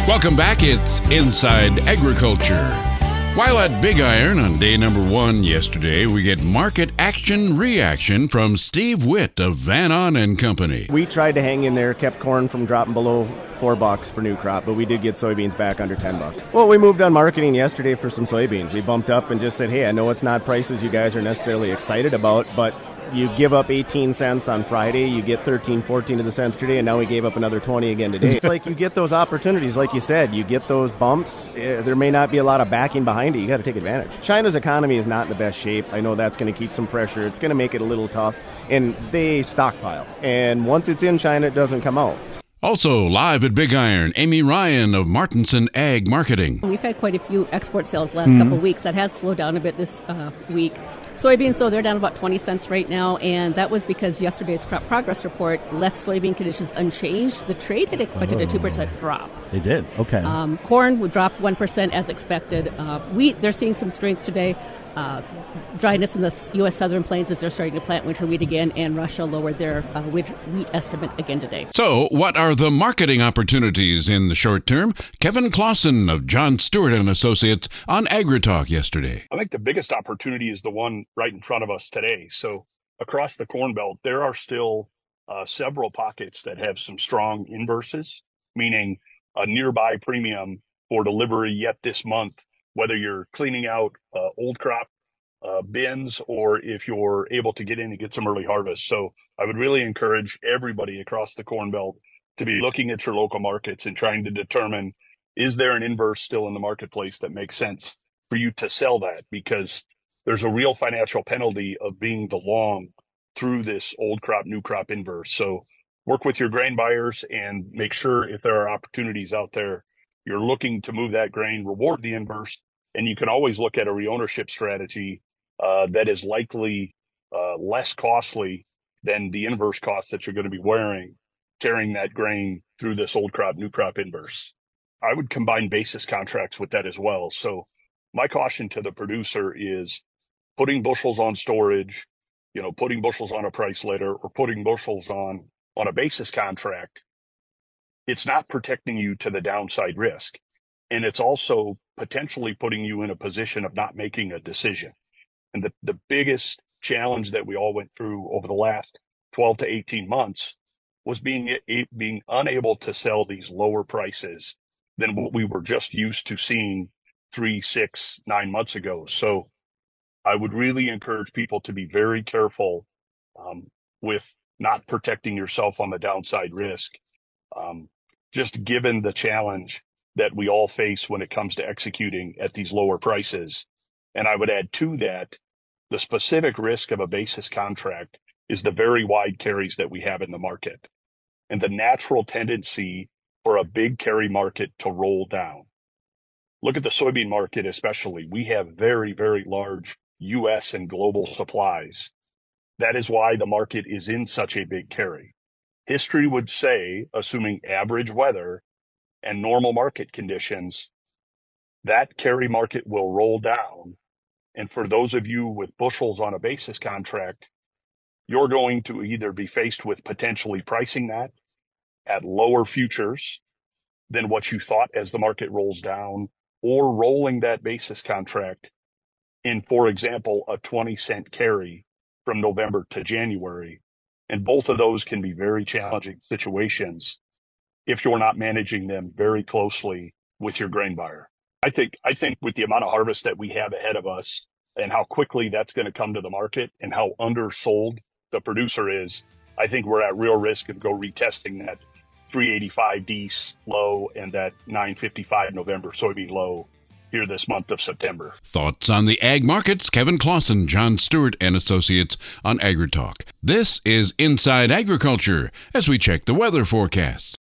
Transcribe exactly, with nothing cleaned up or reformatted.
Welcome back. It's Inside Agriculture. While at Big Iron on day number one yesterday, we get market action reaction from Steve Witt of Van On and Company. We tried to hang in there, kept corn from dropping below four bucks for new crop, but we did get soybeans back under ten bucks. Well, we moved on marketing yesterday for some soybeans. We bumped up and just said, hey, I know it's not prices you guys are necessarily excited about, but you give up eighteen cents on Friday, you get thirteen, fourteen of the cents today, and now we gave up another twenty again today. It's like you get those opportunities, like you said, you get those bumps. Uh, there may not be a lot of backing behind it. You got to take advantage. China's economy is not in the best shape. I know that's going to keep some pressure. It's going to make it a little tough, and they stockpile. And once it's in China, it doesn't come out. Also live at Big Iron, Amy Ryan of Martinson Ag Marketing. We've had quite a few export sales last Mm-hmm. couple of weeks. That has slowed down a bit this uh, week. Soybeans, though, they're down about twenty cents right now, and that was because yesterday's crop progress report left soybean conditions unchanged. The trade had expected a two percent drop. They did. Okay. Um, corn would drop one percent as expected. Uh, wheat, they're seeing some strength today. Uh, dryness in the U S southern plains as they're starting to plant winter wheat again, and Russia lowered their uh, wheat estimate again today. So, what are the marketing opportunities in the short term? Kevin Clausen of John Stewart and Associates on AgriTalk yesterday. I think the biggest opportunity is the one right in front of us today. So across the Corn Belt, there are still uh, several pockets that have some strong inverses, meaning a nearby premium for delivery yet this month, whether you're cleaning out uh, old crop uh, bins or if you're able to get in and get some early harvest. So I would really encourage everybody across the Corn Belt to be looking at your local markets and trying to determine, is there an inverse still in the marketplace that makes sense for you to sell that? Because there's a real financial penalty of being the long through this old crop, new crop inverse. So work with your grain buyers and make sure if there are opportunities out there, you're looking to move that grain, reward the inverse, and you can always look at a reownership strategy uh, that is likely uh, less costly than the inverse cost that you're going to be wearing, carrying that grain through this old crop, new crop inverse. I would combine basis contracts with that as well. So my caution to the producer is putting bushels on storage, you know, putting bushels on a price letter or putting bushels on, on a basis contract. It's not protecting you to the downside risk. And it's also potentially putting you in a position of not making a decision. And the, the biggest challenge that we all went through over the last twelve to eighteen months was being, being unable to sell these lower prices than what we were just used to seeing three, six, nine months ago. So I would really encourage people to be very careful um, with not protecting yourself on the downside risk, um, just given the challenge that we all face when it comes to executing at these lower prices. And I would add to that, the specific risk of a basis contract is the very wide carries that we have in the market and the natural tendency for a big carry market to roll down. Look at the soybean market especially. We have very, very large U S and global supplies. That is why the market is in such a big carry. History would say, assuming average weather and normal market conditions, that carry market will roll down. And for those of you with bushels on a basis contract, you're going to either be faced with potentially pricing that at lower futures than what you thought as the market rolls down, or rolling that basis contract in, for example, a twenty cent carry from November to January. And both of those can be very challenging situations if you're not managing them very closely with your grain buyer. I think, I think with the amount of harvest that we have ahead of us and how quickly that's going to come to the market and how undersold the producer is, I think we're at real risk of go retesting that three eighty-five D low and that nine fifty-five November soybean low here this month of September. Thoughts on the ag markets? Kevin Clausen, John Stewart and Associates on AgriTalk. This is Inside Agriculture as we check the weather forecast.